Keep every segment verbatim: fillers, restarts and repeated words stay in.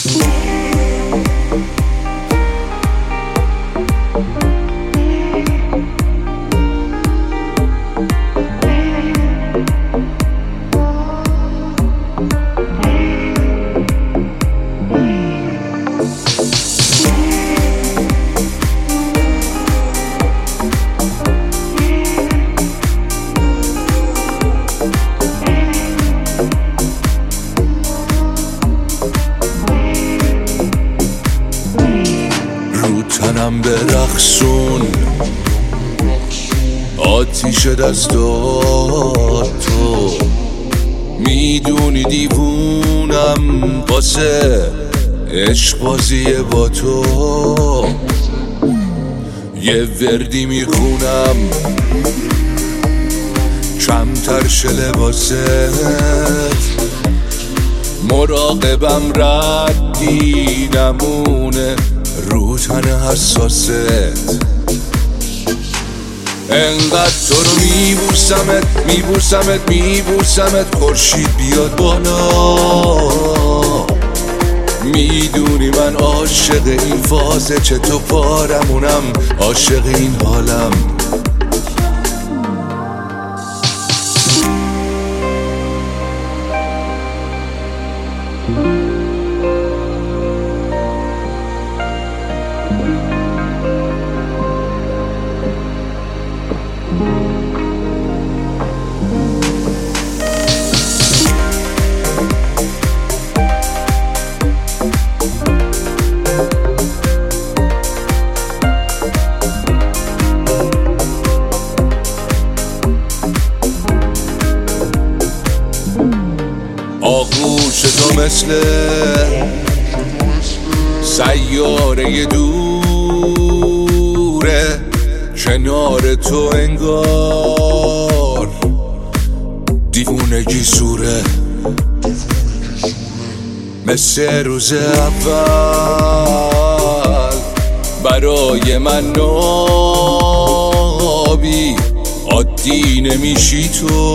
تنم به رقصون آتیش دستات تو میدونی دیوونم واسه عشق بازی با تو یه وردی میخونم کمتر شه لباست مراقبم ردی نمونه رو تن حساست انقدر تو رو میبوسمت میبوسمت میبوسمت خورشید بیاد بالا میدونی من عاشق این فازه چه تو پارمونم عاشق این حالم آغوش تو مثل سیاره دوره کنار تو انگار دیوونگی سوره مثل روز اول برای من نابی عادی نمیشی تو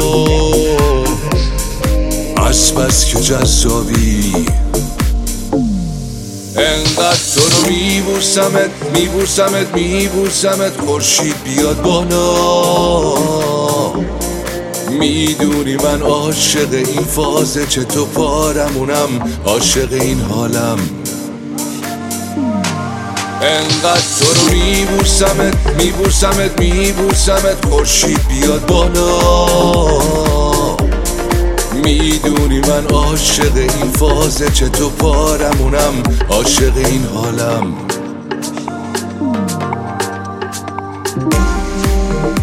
از بس که جذابی انقدر تو رو میبوسمت میبوسمت میبوسمت خورشید بیاد بالا میدونی من عاشق این فازه چه تو پارمونم عاشق این حالم انقدر تو رو میبوسمت میبوسمت میبوسمت خورشید بیاد بالا میدونی من عاشق این فازه چه تو پارمونم عاشق این حالم